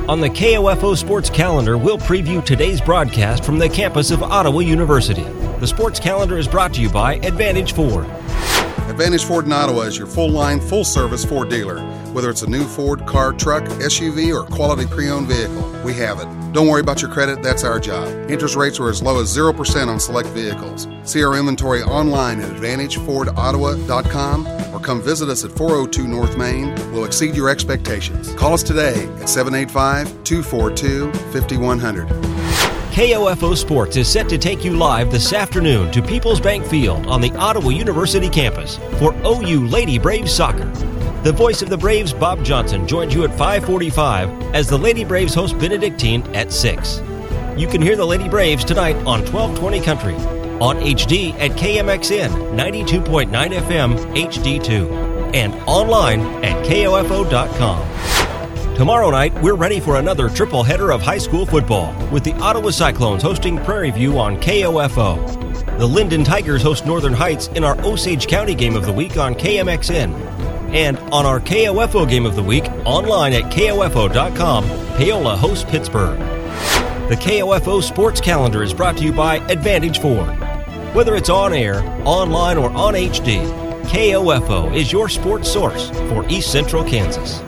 On the KOFO Sports Calendar, we'll preview today's broadcast from the campus of Ottawa University. The Sports Calendar is brought to you by Advantage Ford. Advantage Ford in Ottawa is your full-line, full-service Ford dealer. Whether it's a new Ford car, truck, SUV, or quality pre-owned vehicle, we have it. Don't worry about your credit, that's our job. Interest rates are as low as 0% on select vehicles. See our inventory online at AdvantageFordOttawa.com or come visit us at 402 North Main. We'll exceed your expectations. Call us today at 785-242-5100. KOFO Sports is set to take you live this afternoon to People's Bank Field on the Ottawa University campus for OU Lady Braves Soccer. The voice of the Braves, Bob Johnson, joins you at 5:45 as the Lady Braves host Benedictine at 6. You can hear the Lady Braves tonight on 1220 Country, on HD at KMXN 92.9 FM HD2, and online at KOFO.com. Tomorrow night, we're ready for another triple header of high school football, with the Ottawa Cyclones hosting Prairie View on KOFO. The Linden Tigers host Northern Heights in our Osage County Game of the Week on KMXN. And on our KOFO Game of the Week, online at KOFO.com, Paola hosts Pittsburgh. The KOFO Sports Calendar is brought to you by Advantage Ford. Whether it's on air, online, or on HD, KOFO is your sports source for East Central Kansas.